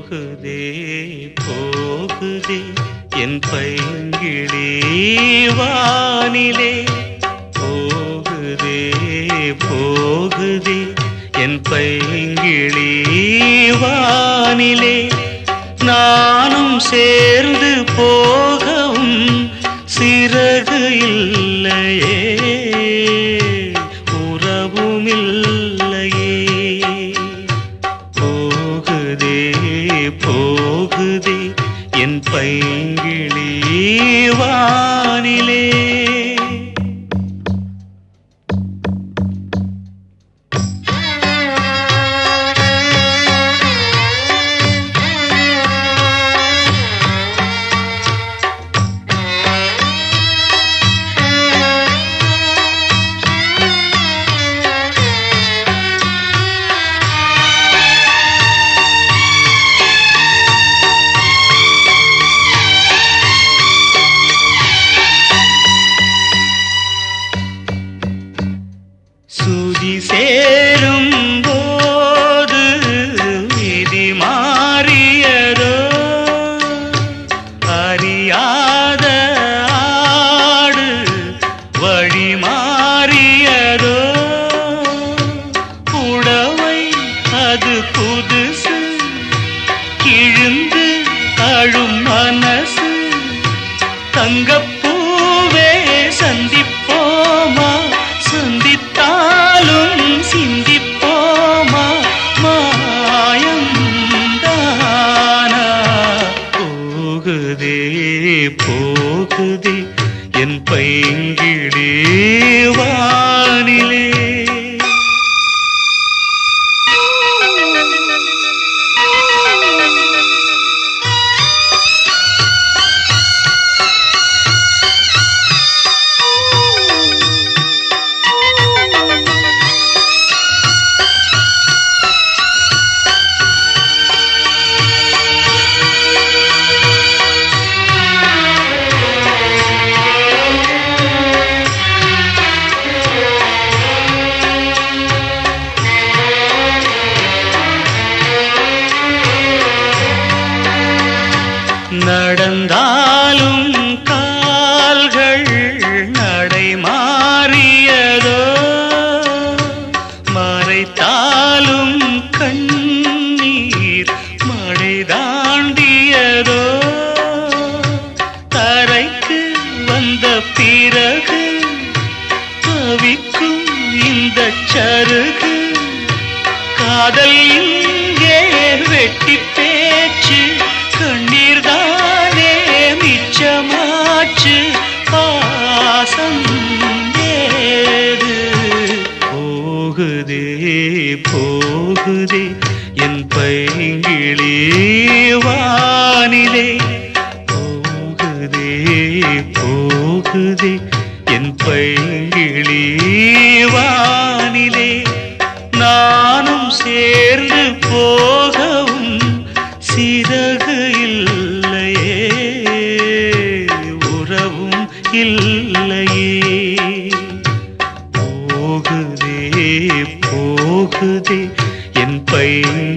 போகுதே போகுதே என் பைங்கிளி வானிலே போகுதே போகுதே என் பைங்கிளி வானிலே நானும் சேர்ந்து போகவும் சிறகு இல்லையே உறவும் இல்லையே போகுதே போகுதே என் பைங்கிளி வானிலே சுதி சேரும் போது விதி மாறியதோ அறியாத ஆடு வழி மாறியதோ புடவை அது புதுசு கிழிந்து அழும் மனசு தங்கப்பூவே சந்திப்போமா சந்தித்தாலும் சிந்திப்போமா மாயம் தானா போகுதே போகுதே என் பைங்கிளி வானிலே நடந்தாலும் கால்கள் நடை மாறியதோ மறைத்தாலும் கண்ணீர் மழை தாண்டியதோ தரைக்கு வந்த பிறகு தவிக்கும் இந்த சருகு காதல் இங்கே வெட்டி பேச்சு கண்ணீர் தானே மிச்சமாச்சு பாசம் ஏது போகுதே போகுதே என் பைங்கிளி வானிலே போகுதே போகுதே என் பைங்கிளி வானிலே நானும் சேர்ந்து போகவும் சிறகு இல்லையே உறவும் இல்லையே போகுதே போகுதே என் பை